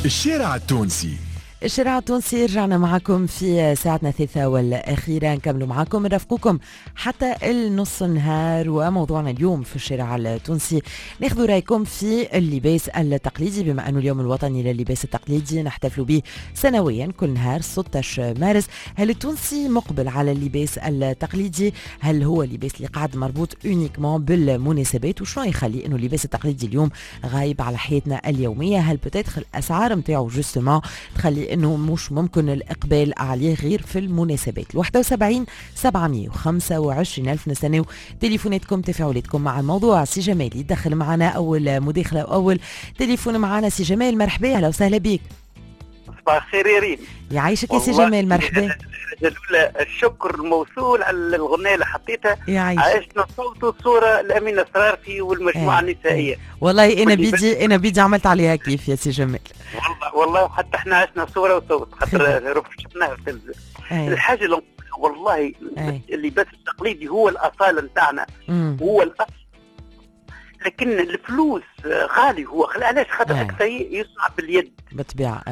الشارع التونسي. الشارع التونسي رجعنا معكم في ساعتنا الثالثة والأخيرة، نكملوا معكم نرافقوكم حتى النص النهار. وموضوعنا اليوم في الشارع التونسي ناخذوا رأيكم في اللباس التقليدي، بما أنه اليوم الوطني لللباس التقليدي نحتفل به سنويا كل نهار 16 مارس. هل التونسي مقبل على اللباس التقليدي؟ هل هو اللباس اللي قاعد مربوط اونيكمون بالمناسبات؟ وشنو يخلي أنه اللباس التقليدي اليوم غايب على حياتنا اليومية؟ هل بتاتخ الأسعار متاعه جوستومون تخلي انه مش ممكن الاقبال عليه غير في المناسبات؟ 71 725 الف نستناو تليفوناتكم تفاعلاتكم مع الموضوع. سي جمال يدخل معنا اول مداخله واول تليفون معنا. سي جمال مرحبا، اهلا وسهلا بك. صباح الخير يا ريم. يعيشك يا سي جمال، مرحبا. الشكر الموصول على الغناء اللي حطيتها. عشنا صوت وصوره الامين الصرارفي والمجموعه النسائيه. والله انا بيدي عملت عليها كيف يا سي جمال. والله حتى احنا عشنا صوره وصوت خاطر شفناها في الحاجه اللي والله اللباس التقليدي هو الاصاله نتاعنا، هو الاصل. لكن الفلوس غالي، هو علاش؟ خاطر اكثر يصنع باليد بالطبيعه.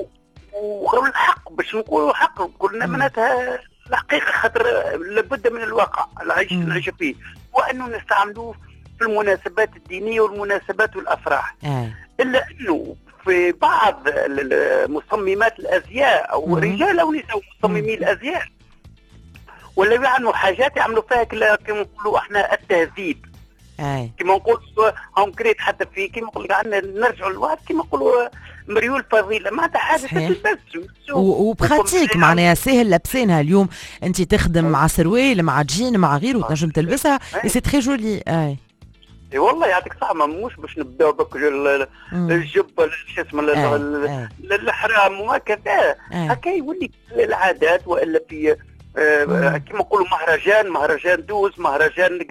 والحق باش نقولوا حق قلنا معناتها الحقيقه، خاطر لابد من الواقع نعيش فيه، وانه نستعملوه في المناسبات الدينيه والمناسبات والافراح. الا انه في بعض مصممات الازياء او رجال او نساء مصممي الازياء ولا يعملوا حاجات يعملوا فيها كما نقولوا احنا التهذيب. كما نقول هم كريت حتى في كما نقول عندنا نرجعوا للوقت كما نقولوا مريول فضيله معناتها حاجه تلبس وبخاتيك معناها ساهل لابسينها اليوم. انت تخدم مع سروال مع جين مع غيره تنجم تلبسها سي تري جولي. اي والله يعطيك الصحه، مش باش نبداو بك الجبه شو اسمه الحرام وهكذا هكا يولي العادات، والا في كما نقولوا مهرجان دوز، مهرجان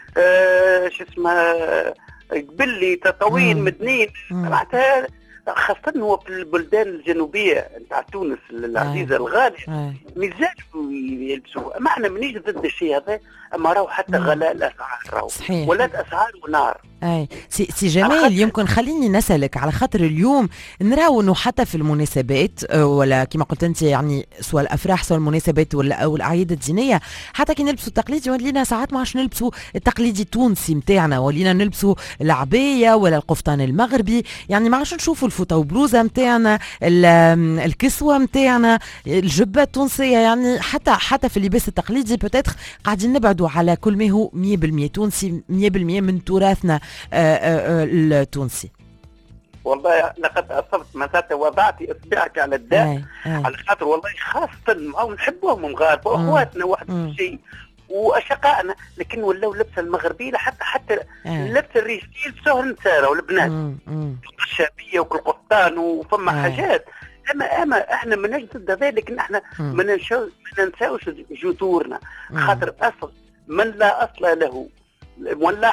شو اسمه قبلي تطاوين مدنين معناتها، خاصة هو في البلدان الجنوبية نتاع تونس العزيزة الغالية مازالوا يلبسوا. ما احنا مانيش ضد الشيء هذا، اما راهو حتى غلاء الاسعار راهو ولات اسعار ونار. سي جمال يمكن خليني نسألك على خاطر اليوم نراو انه حتى في المناسبات ولا كما قلت انت يعني سواء الافراح سواء المناسبات ولا او الاعياد الدينيه، حتى كي نلبسوا التقليدي ولينا ساعات ما عادش نلبسوا التقليدي التونسي نتاعنا، ولينا نلبسوا العبايه ولا القفطان المغربي، يعني ما عادش نشوفوا الفوطه وبلوزه نتاعنا، الكسوه نتاعنا، الجبه التونسيه. يعني حتى في اللباس التقليدي بوتيتر قاعدين نبعدوا على كل ما هو 100% تونسي، 100% من تراثنا التونسي. والله لقد أصبت متى وضعت إصبعك على الداء. على خاطر والله خاصة معهم نحبهم مغاربة وأخواتنا واحد الشيء وأشقائنا، لكن ولاو لبس المغربي حتى لبس الرجال يلبسوه النساء والبنات الشابية وكل قطان وفما حاجات. اما احنا ما ضد ذلك، لكن احنا ما ننساوش جذورنا، خاطر اصل من لا اصل له ولا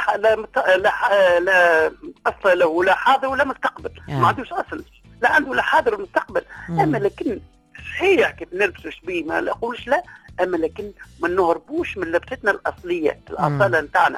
لا اصل له لا حاضر ولا مستقبل. ما عندوش اصل، لا عنده لا حاضر ولا مستقبل. اما لكن صحيح كيف نلبسوا شبيه ما نقولش لا، اما لكن ما نهربوش من لبستنا الاصليه الاصاله نتاعنا.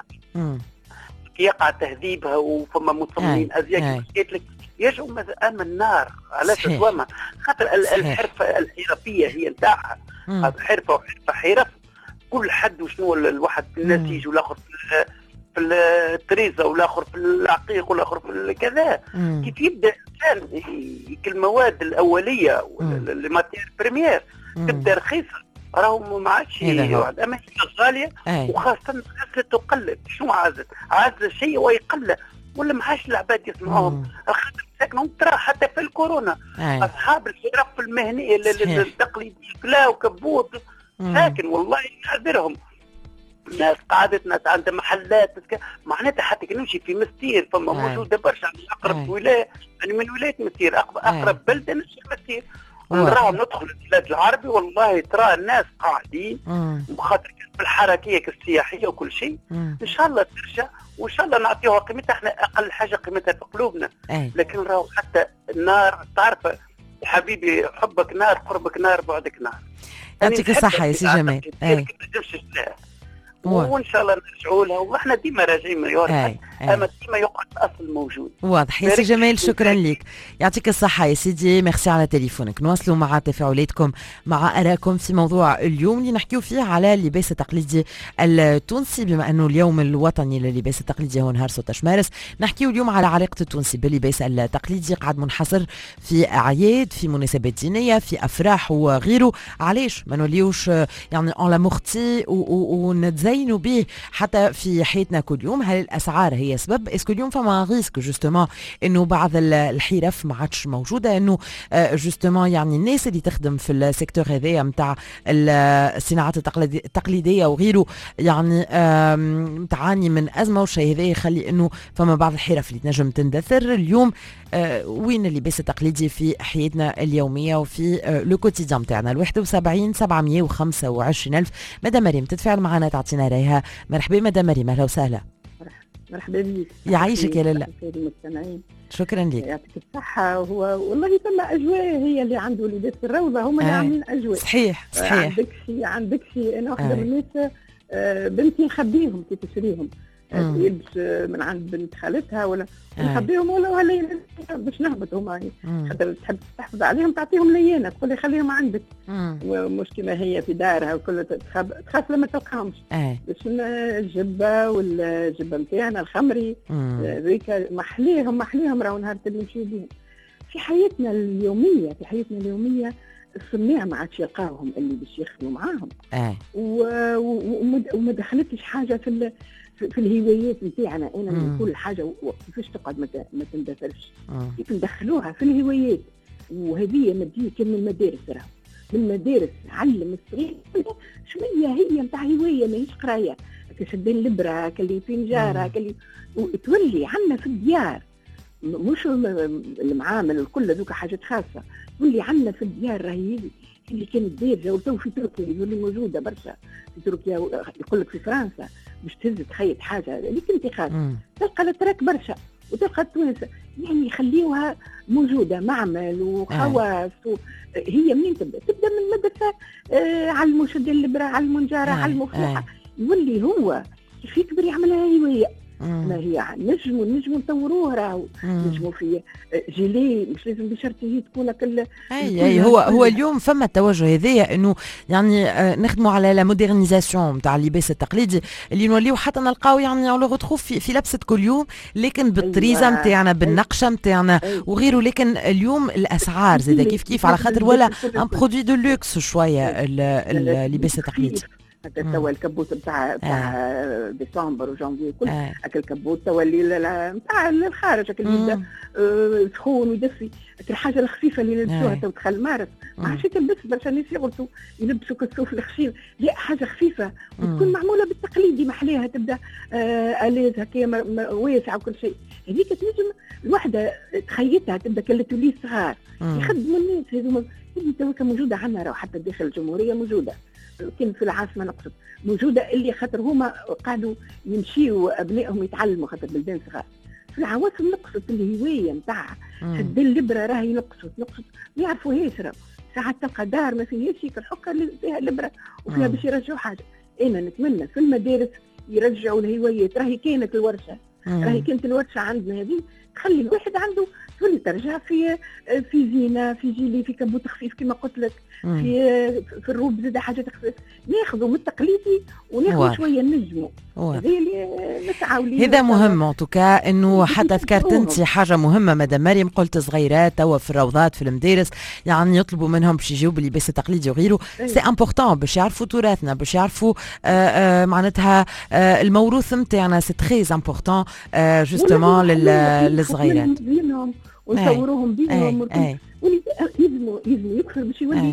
يقع تهذيبها وفما مصممين ازياء قلت لك يجوا اما النار علاش دوما؟ خاطر الحرفه الحرفيه هي نتاعها، حرفه حرف كل حد وشنو الواحد في النسيج والاخر في التريزه والاخر في العقيق والاخر في كذا. كيف يبدا الانسان المواد الاوليه الماتير بريمير تبدا رخيصه راهو ما عادش اما هي غاليه، وخاصه عزت تقلد. شنو عزت الشيء ويقل ولا ما عادش العباد يسمعوهم، خاطر ساكنهم ترى حتى في الكورونا اصحاب الحرف المهنيه التقليديه كلا وكبوت ساكن والله نعذرهم. ناس قعدت ناس عندها محلات معناتها حتى كي نمشي في مستير فما موجوده برشا اقرب ولايه، يعني من ولايه مستير اقرب بلده نمشي مستير نراهم ندخل البلاد العربي والله ترى الناس قاعدين بخاطر بالحركيه السياحيه وكل شيء. ان شاء الله ترجع وان شاء الله نعطيوها قيمتها، احنا اقل حاجه قيمتها في قلوبنا. لكن راهو حتى النار تعرف حبيبي حبك نار قربك نار بعدك نار. يعطيك الصحه يا سي جمال. وان شاء الله نرجعوا لها، واحنا ديما راجعين من يورحك، اما ديما يقعد الاصل موجود. واضح يا سي جمال، شكرا لك، يعطيك الصحه يا سيدي، ميرسي على تليفونك. نواصلوا مع تفاعلاتكم مع ارائكم في موضوع اليوم اللي نحكيو فيه على اللباس التقليدي التونسي، بما انه اليوم الوطني لللباس التقليدي هو نهار 16 مارس. نحكيو اليوم على علاقه التونسي باللباس التقليدي، قاعد منحصر في اعياد، في مناسبات دينيه، في افراح وغيره. علاش ما نوليوش يعني اون لا مورتي ونتزينوا به حتى في حياتنا كل يوم؟ هل الاسعار هي سبب؟ اسكو اليوم فما ريسك جوستومون انه بعض الحرف ما عادش موجوده، انه جوستومون يعني الناس اللي تخدم في السيكتور هذايا نتاع الصناعات التقليديه وغيره يعني تعاني من ازمه، والشيء هذا يخلي انه فما بعض الحرف اللي تنجم تندثر. اليوم وين اللباس التقليدي في حياتنا اليوميه وفي لو كوتيديان نتاعنا؟ 71 725 ألف. مدام مريم تتفاعل معنا تعطينا رايها. مرحبا مدام مريم، اهلا وسهلا. مرحبا بك، يعيشك يا لاله. المستمعين شكرا لك، يعطيك الصحة. هو والله ثم أجواء هي اللي عنده لباس الروضة، هم اللي عاملين أجواء. صحيح. عندك شيء أنا واحدة من الناس بنتي نخبيهم كي تشريهم، يلبس من عند بنت خالتها ولا نخبيهم، ولا هلا باش نهبط هما خاطر تحب تحفظ عليهم تعطيهم ليانا، تقول لي خليهم عندك. ومش كما هي في دارها وكل تخاف لما تلقاهمش. باش الجبه والجبه نتاعنا الخمري ذيك محليهم راهو نهار اللي نمشيو بهم في حياتنا اليوميه. الصناع ما عادش يلقاوهم اللي باش يخدموا معاهم. وما دخلتش حاجه في الهوايات نتاعنا. انا من كل حاجه كيفاش تقعد ما تندثرش، كيف ندخلوها في الهوايات. وهذه مديه كان من المدارس، راهو من المدارس علم الصغير شويه هي نتاع هوايه ماهيش قرايه، كشدين الابره كلي فنجاره كلي تولي عندنا في الديار، مش المعامل الكل ذوك حاجات خاصه، تولي عندنا في الديار. راهي اللي كانت دارجه وتو في تركيا اللي موجوده برشا في تركيا، يقول لك في فرنسا باش تهز تخيط حاجه اللي كنتي خاصه تلقى الاتراك برشا وتلقى التوانسه، يعني يخليوها موجوده معمل وخواص. هي منين تبدا من المدرسه، علموا شد الابره، علموا نجاره، علموا فلاحه، يولي هو كيف يكبر يعملها هوايه. ما هي نجموا نطوروه، راهو نجموا في جيلي، مش لازم بشرط هي تكون كل هو اليوم فما التوجه هذايا انه يعني نخدموا على لا مودرنيزاسيون نتاع اللباس التقليدي اللي نوليو حتى نلقاو يعني اون لو روتروف في لبسه كل يوم، لكن بالطريزه نتاعنا بالنقشه نتاعنا وغيره. لكن اليوم الاسعار زاده كيف على خاطر ولا ان برودوي دو لوكس شويه اللباس التقليدي. توا الكبوت نتاع ديسمبر وجانفي كل اكل كبوت توا اللي نتاع الخارج اكل يبدا سخون ويدفي. الحاجه الخفيفه اللي نلبسوها تو دخل مارس ما عادش تلبس، برشا ناس يغلطوا يلبسوا كالصوف الخشين، لا حاجه خفيفه وتكون معموله بالتقليدي محليها، تبدا اليز هكا واسعه وكل شيء. هذيك تنجم الوحده تخيطها تبدا كالتولي صغار يخدموا الناس هذوما. تو موجوده عندنا راهو حتى داخل الجمهوريه موجوده، كان في العاصمه نقصد موجوده، اللي خاطر هما قاعدوا يمشيوا ابنائهم يتعلموا خاطر بلدان صغار. في العواصم نقصت الهوايه نتاع شد الابره، راهي نقصت ما يعرفوهاش. راهو ساعات تلقى دار ما فيهاش الحكه اللي فيها الابره وفيها باش يرجعوا حاجه. انا نتمنى في المدارس يرجعوا الهوايات. راهي كانت الورشه، عندنا هذه تخلي الواحد عنده تولي ترجع في زينه، في جيلي، في كبوت خفيف كما قلت لك، في الروب زاد حاجات خفيف، ناخذوا من التقليدي وناخذوا شويه نجموا. هذا اللي نسعوا ليه، هذا مهم ان توكا. انه حتى ذكرت انت حاجه مهمه مدام مريم، قلت صغيرات توا في الروضات في المدارس يعني يطلبوا منهم باش يجيو باللباس التقليدي وغيره. سي امبورطون باش يعرفوا تراثنا، باش يعرفوا معناتها الموروث نتاعنا. سي تري امبورطون جوستومون للصغيرات ونصوروهم بيهم يلزموا يكثر باش يولي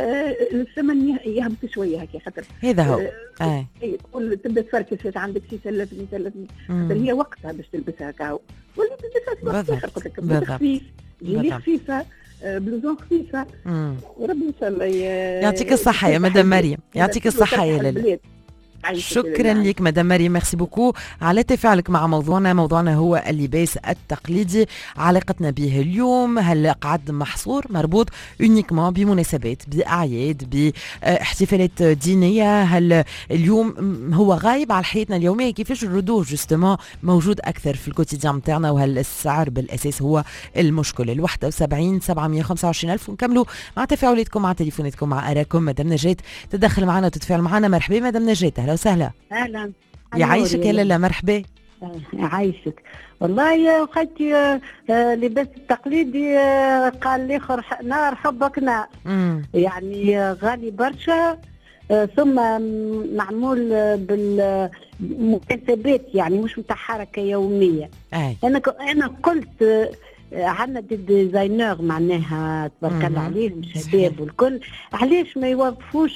الثمن يهبط شويه هكا، خاطر هذا هو تقول تبدا تفركش عندك شي سلفني خاطر هي وقتها باش تلبسها هكا، ولا تلبسها في وقت اخر خفيف، جيلي خفيفه، بلوزون خفيفه. وربي ان شاء الله يعطيك الصحه يا مدام مريم، يعطيك الصحه يا لاله. شكرا لك مدام مريم، ميرسي بوكو على تفاعلك مع موضوعنا هو اللباس التقليدي. علاقتنا به اليوم هل قعد محصور مربوط يونيكمون بمناسبات، باعياد، باحتفالات دينيه؟ هل اليوم هو غايب على حياتنا اليوميه؟ كيفاش الرضوخ جوستومون موجود اكثر في الكوتيديان نتاعنا؟ وهل السعر بالاساس هو المشكل؟ 71 725 ألف. ونكملوا مع تفاعلاتكم، مع تليفوناتكم، مع آراءكم. مدام نجاة تدخل معنا وتتفاعل معنا. مرحبا مدام نجاة، اهلا وسهلا. اهلا، يعيشك يا لاله، مرحبا. يعيشك. والله يا اخوتي لباس التقليدي قال لي نار حبك نار، يعني غالي برشا، ثم معمول بالمكتسبات، يعني مش متاع حركه يوميه. انا قلت عندنا ديزاينر معناها تبارك الله عليهم شباب والكل، علاش ما يوظفوش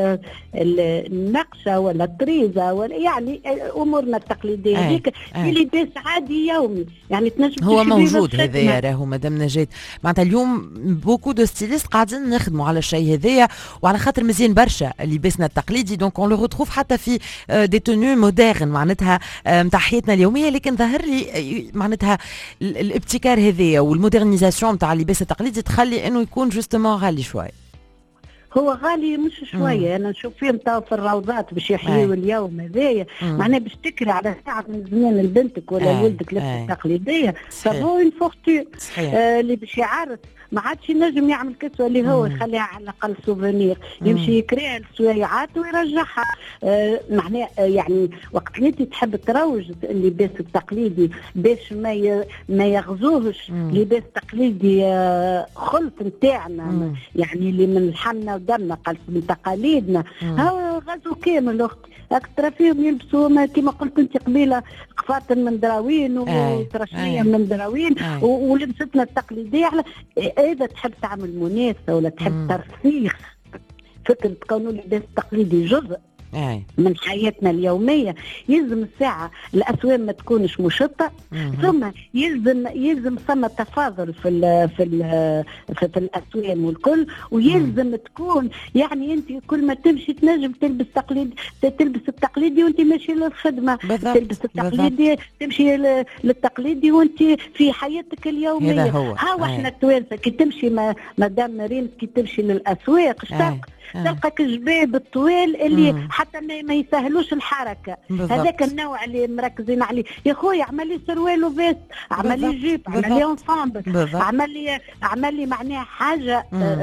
النقشه ولا الطريزه ولا يعني امورنا التقليديه هذيك في لباس عادي يومي، يعني تنجم هو موجود هذايا راهو مدام نجاة. معناتها اليوم بوكو دو ستيليست قاعدين نخدموا على الشيء هذايا، وعلى خاطر مزيان برشا لباسنا التقليدي، دونك اون لو روتروف حتى في دي تونو مودرن معناتها نتاع حياتنا اليوميه. لكن ظهر لي معناتها الابتكار هذا والمودرنيزاسيون نتاع اللباس التقليدي تخلي انه يكون جوستومون غالي شويه. هو غالي مش شويه، انا نشوف فيهم تو في الروضات باش يحيوا اليوم هذايا، معناها باش تكري على ساعه من زمان لبنتك ولا ولدك لبسه تقليديه، فهو اون فورتون اللي باش يعرس ما عادش ينجم يعمل كسوه اللي هو يخليها على الاقل سوفونير، يمشي يكريها السويعات ويرجعها. معناها يعني وقت اللي انت تحب تروج اللباس التقليدي باش ما يغزوهش لباس تقليدي خلط نتاعنا، يعني اللي من لحمنا ودمنا قلت من تقاليدنا، هاو غزو كامل اخت اكثر فيهم يلبسوا كما قلت انت قبيله قفاطن من دراوين وترشميه من دراوين ولبستنا التقليديه. اذا تحب تعمل مناسبه ولا تحب ترسيخ فكره كونه اللباس التقليدي جزء من حياتنا اليوميه، يلزم الساعه الاسوام ما تكونش مشطه، ثم يلزم ثم تفاضل في الاسوام والكل، ويلزم تكون يعني انت كل ما تمشي تنجم تلبس التقليدي وانت ماشي للخدمه، تلبس التقليدي تمشي للتقليدي وانت في حياتك اليوميه. ها احنا التوانسه كي تمشي مدام مريم كي تمشي للاسواق تلقى كجباب الطويل اللي حتى ما يسهلوش الحركه، هذاك النوع اللي مركزين عليه. يا خويا اعمل لي سروال وفيست، اعمل لي جيب، اعمل لي انصامبل، اعمل لي معناها حاجه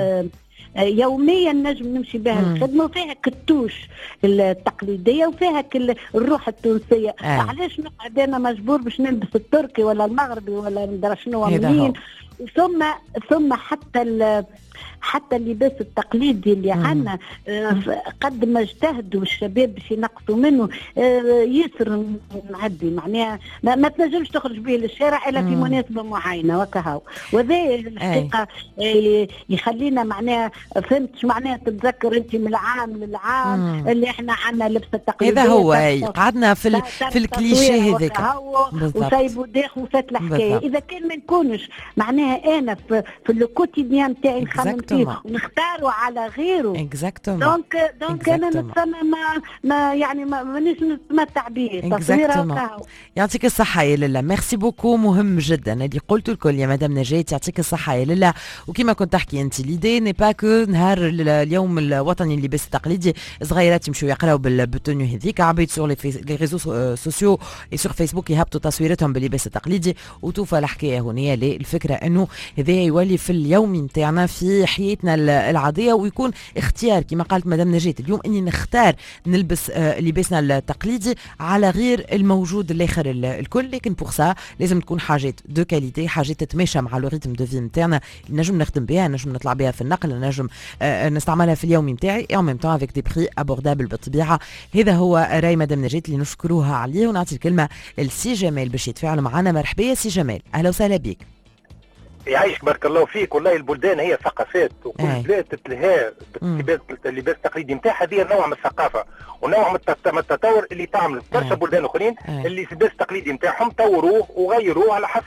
يوميا نجم نمشي بها الخدمه وفيها كالتوش التقليديه وفيها الروح التونسيه. علاش نقعد انا مجبور باش نلبس التركي ولا المغربي ولا ندري شنو منين؟ ثم حتى اللباس التقليدي اللي عندنا قد ما اجتهدوا الشباب باش ينقصوا منه يسر نعدي، معناها ما تنجمش تخرج به للشارع الا في مناسبه معينه وكهو. وهذا الحقيقه يخلينا معناها فهمتش معناها تتذكر انت من العام للعام اللي احنا عندنا لبس التقليدي. هذا هو قعدنا في الكليشيه هذاك وسايبوا داخل وفات الحكايه. اذا كان ما نكونش معناها انا في الكوتيديان تاعي نخمم فيه ونختاروا على غيره دونك انا نتسمى ما يعني مانيش نتمتع به. تصويره يعطيك الصحه يا لاله، ميرسي بوكو. مهم جدا اللي قلته الكل يا مدام نجاة، يعطيك الصحه يا لاله. وكما كنت تحكي انت ليدي ني با كو نهار اليوم الوطني اللباس التقليدي صغيرات يمشوا يقراوا بالتونيو هذيك، عبيد سور لي ريزو سوسيو اي سور فيسبوك يهبطوا تصويرتهم باللباس التقليدي وتوفى الحكايه هنا. الفكره انه هذا يولي في اليومي نتاعنا في حياتنا العاديه ويكون اختيار كما قالت مدام نجاة اليوم اني نختار نلبس لباسنا التقليدي على غير الموجود الاخر الكل. لكن بور سا لازم تكون حاجات دو كاليتي، حاجات تتماشى مع لو ريتم دو في نتاعنا، نجم نخدم بها، نجم نطلع بها في النقل، نجم نستعملها في اليومي نتاعي اي ان ميم طون افيك دي بري ابوردابل بالطبيعه. هذا هو راي مدام نجاة اللي نشكروها عليه. ونعطي الكلمه لسي جمال باش يتفاعل معنا. مرحبا يا سي جمال، اهلا وسهلا بك. يعيشك بارك الله فيك. والله البلدان هي ثقافات وكل بلاد تتلهى اللباس التقليدي نتاعها، هذه نوع من الثقافه ونوع من التطور اللي تعمل برشا بلدان اخرين اللي اللباس التقليدي نتاعهم طوروه وغيروه على حسب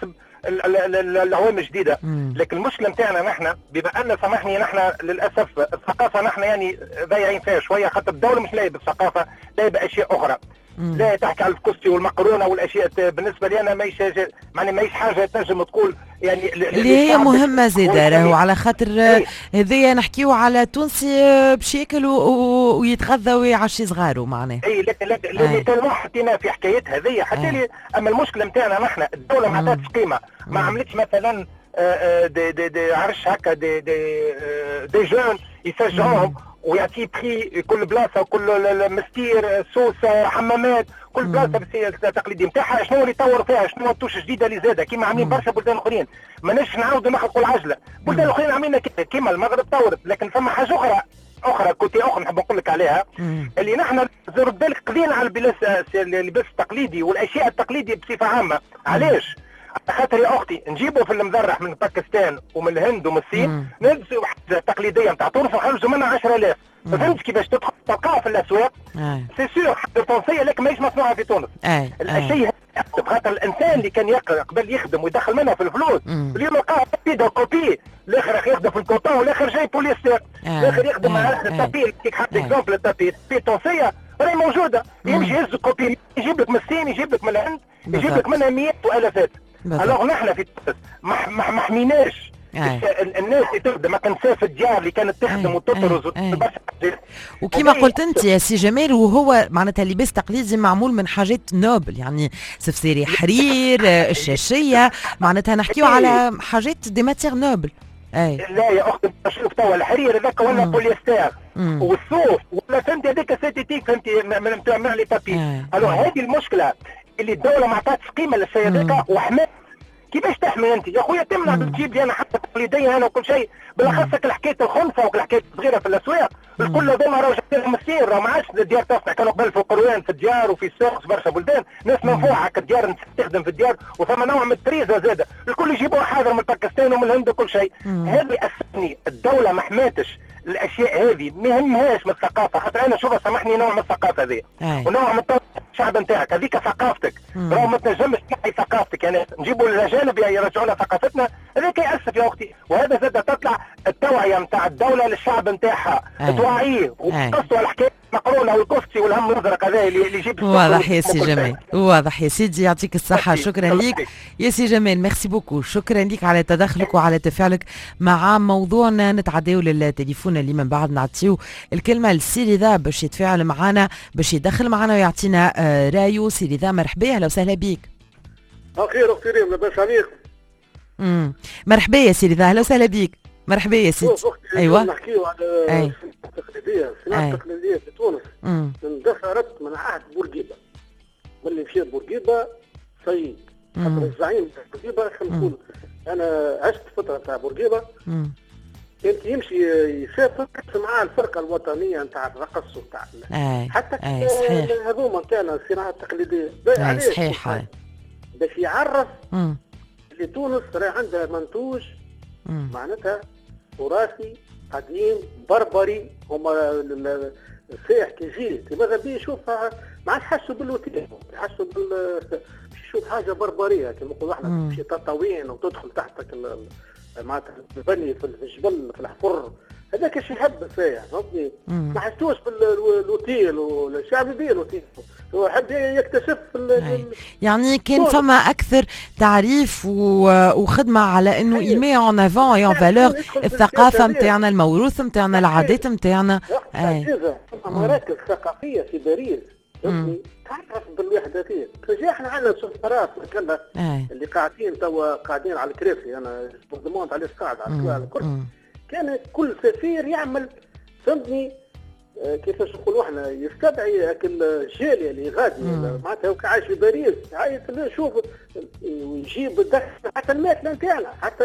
العوام الجديده. لكن المشكله نتاعنا نحن بما ان سامحني نحن للاسف الثقافه نحن يعني ضايعين فيها شويه، خاطر الدوله مش لاعبه بالثقافه، لاعبه اشياء اخرى. لا تحكي على الكسي والمقرونه والاشياء بالنسبه لي انا ماهيش حاجه تنجم تقول يعني اللي هي مهمه زاده راهو، على خاطر هذايا نحكيو على تونسي باش ياكل ويتغذى ويعشي صغاره معناها. اي لكن حطينا في حكايتها هذيا حتى لي. اما المشكله نتاعنا نحن الدوله ما عطاتش قيمه، ما عملتش مثلا دي عرش هكا دي جون يسجعوهم ويعطي بري كل بلاصه وكل مستير سوسه حمامات كل بلاصه التقليدي نتاعها شنو اللي يطور فيها، شنو التوش جديده اللي زاده كيما عاملين برشا بلدان اخرين. ماناش نعاودوا نخلقوا العجله، بلدان اخرين عاملين كيما المغرب طورت. لكن فما حاجه اخرى كنت نحب نقول لك عليها، اللي نحن زر بالك قضينا على اللباس التقليدي والاشياء التقليديه بصفه عامه. علاش؟ خاطر يا اختي نجيبوا في المذرح من باكستان ومن الهند ومن الصين نلبسوا حاجه تقليديه نتاع تونس ونخرجوا منها 10,000. فهمت كيفاش تدخل تلقاها في الاسواق؟ سي سور حاجه تونسيه لكن ماهيش مصنوعه في تونس. الشيء خاطر الانسان اللي كان قبل يخدم ويدخل منها في الفلوس اليوم لقاه بيدو كوبي، الاخر يخدم في الكوطون والاخر جاي بوليستر، الاخر يخدم على التابي. كيك حط اكزومبل التابي تونسيه راهي موجوده، يمشي يهز كوبي يجيب لك من الصين يجيب لك من الهند يجيب لك منها مئات والافات. الوغ نحن في تونس ما حميناش الناس اللي تخدم، ما كنساش الديار اللي كانت تخدم وتطرز وكما قلت انت يا سي جمال، وهو معناتها اللباس التقليدي معمول من حاجات نوبل، يعني سفسيري حرير الشاشيه، معناتها نحكيو على حاجات دي ماتير نوبل. لا يا اختي شوف توا الحرير هذاك ولا بوليستر والصوف ولا فهمت هذاك سينتيتيك فهمتي من لي بابي. الو هذه المشكله اللي الدوله ما عطاتش قيمه للشيء هذاك وحماية. كيفاش تحمي انت يا خويا؟ تمنع تجيب لي انا حتى تقليديه انا وكل شيء، بالاخص الحكايه الخنفه والحكايه الصغيره في الاسواق الكل هذوما راهو جايين مسير، راه ما عادش الديار تصنع. كانوا قبل في قروان في الديار وفي السوق برشا بلدان ناس منفوعه هكا الديار تخدم في الديار وثم نوع من التريزه زاده الكل يجيبوها حاضر من باكستان ومن الهند وكل شيء. هذه اسفني الدوله ما حماتش الاشياء هذه، ما يهمهاش من الثقافه. خاطر انا شوف سامحني نوع من الثقافه هذه ونوع من الشعب نتاعك هذيك ثقافتك، راهو ما تنجمش تنحي ثقافتك. يعني نجيبوا الاجانب يرجعوا لنا ثقافتنا، هذاك ياسف يا اختي. وهذا زاد تطلع التوعيه نتاع الدوله للشعب نتاعها، توعيه وقصوا الحكايه المقرونه والكفتي والهم الازرق هذا اللي يجيب. واضح يا سي جمال، واضح يا سيدي، يعطيك الصحه. شكرا ليك يا سي جمال، ميرسي بوكو، شكرا ليك على تدخلك وعلى تفاعلك مع موضوعنا. نتعداو للتليفون اللي من بعد نعطيو الكلمه لسي رضا باش يتفاعل معنا، باش يدخل معنا ويعطينا رايو. سي رضا مرحبا، اهلا وسهلا بيك. خير اختي ريم، لاباس عليك؟ مرحبا يا سي رضا، اهلا وسهلا بيك. مرحبا يا سيدي. ايوه نحكيو على الصناعه التقليديه. الصناعه التقليديه في تونس اندثرت من عهد بورقيبه. ملي مشيت بورقيبه صيد خاطر الزعيم تاع بورقيبه. خلينا نقول انا عشت فتره تاع بورقيبه، كان يمشي يسافر معاه الفرقه الوطنيه نتاع الرقص وتاع حتى هذوما نتاعنا الصناعه التقليديه. صحيح باش يعرف اللي تونس راه عندها منتوج معناتها تراثي قديم بربري. هما السائح كي يجي ماذا بيه يشوفها ما عادش حسوا بالوتيل، يحسوا يشوف حاجه بربريه كما نقولوا احنا تمشي تطاوين وتدخل تحتك معناتها تبني في الجبل في الحفر. هذاك ايش يحب السائح قصدي، ما حسوش بالوتيل والشعب يبيه الوتيل، هو حب يكتشف يعني كان فما اكثر تعريف وخدمه على انه يمي اون افون اي اون فالور الثقافه نتاعنا، الموروث نتاعنا، العادات نتاعنا. مراكز ثقافيه في باريس تعرف بالوحدتين. فجا احنا عندنا سفارات كلها اللي قاعدين توا قاعدين على الكراسي، انا ضمنت عليه قاعد على الكرسي. كان كل سفير يعمل فهمتني كيفاش نقولوا احنا يستدعي الجاليه اللي غادي معناتها عايش في باريس عايز نشوف ويجيب حتى الماكله نتاعنا حتى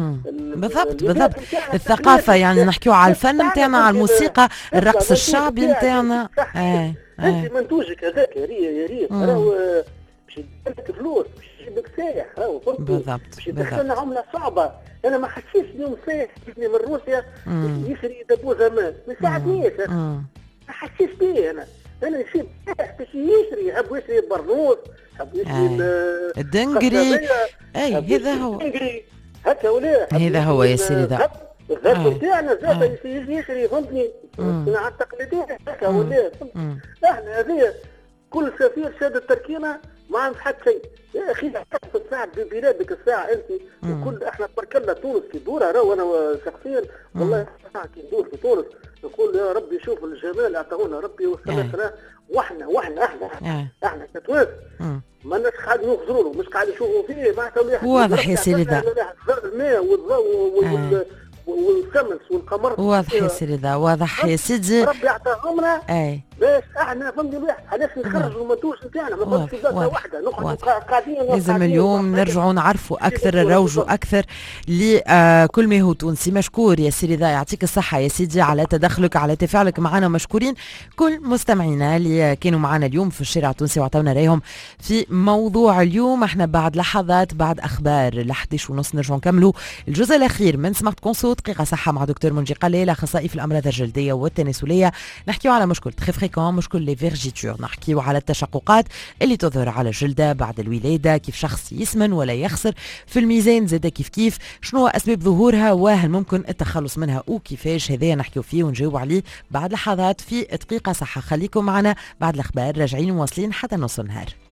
بالضبط الثقافه. يعني نحكيو على الفن نتاعنا، على الموسيقى، الرقص الشعبي نتاعنا. انت منتوجك هذاك يا ريت راهو باش يدير لك فلوس، باش يجيب لك سايح، راهو بالضبط باش يدخلنا عمله صعبه. انا ما حسيتش اليوم سايح يجيني من روسيا يشري دبوزه ماء، ما ساعدنيش انا، ما حسيتش بيه. انا نسيب سايح باش يشري، يحب يشري برنوس، الدنقري. اي هذا هو هكا ولا هذا هو يا سيدي ذا الذهب نتاعنا زاد يجي يشري فهمتني الصناعه التقليديه هكا ولا احنا هذه كل سفير شاد التركينه ما عند حد شيء يا اخي في الساعه ببلادك الساعه انت وكل احنا تبارك الله تونس كي دورها راهو انا شخصيا والله الساعه كي ندور في تونس نقول يا ربي شوف الجمال اعطاهونا ربي وسلامتنا واحنا احنا كتوانس ما الناس قاعد يخزروا له مش قاعد يشوفوا فيه معناتها واضح يا سيدي ذا الماء والضوء والشمس والقمر واضح يا سيدي ذا واضح يا سيدي ربي يعطاهم لنا باش احنا فهمني الواحد علاش نخرجوا المنتوج نتاعنا ما نقعدوش في بلاصه واحده نقعدوا قاعدين لازم اليوم نرجعوا نعرفوا اكثر نروجوا اكثر لكل ما هو تونسي. مشكور يا سيدي ذا يعطيك الصحه يا سيدي على تدخلك على تفاعلك معنا. مشكورين كل مستمعينا اللي كانوا معنا اليوم في الشارع التونسي وعطونا رايهم في موضوع اليوم. احنا بعد لحظات بعد اخبار 11:30 نرجعوا نكملوا الجزء الاخير من سمارت كونسو دقيقه صحه مع دكتور منجي قليل اخصائي في الامراض الجلديه والتناسليه. نحكيو على مشكل تخي مشكل لي فيرجيتور، نحكيو على التشققات اللي تظهر على الجلده بعد الولاده، كيف شخص يسمن ولا يخسر في الميزان زاده كيف شنو اسباب ظهورها وهل ممكن التخلص منها وكيفاش. هذايا نحكيو فيه ونجاوب عليه بعد لحظات في دقيقه صحه. خليكم معنا بعد الاخبار راجعين مواصلين حتى نص النهار.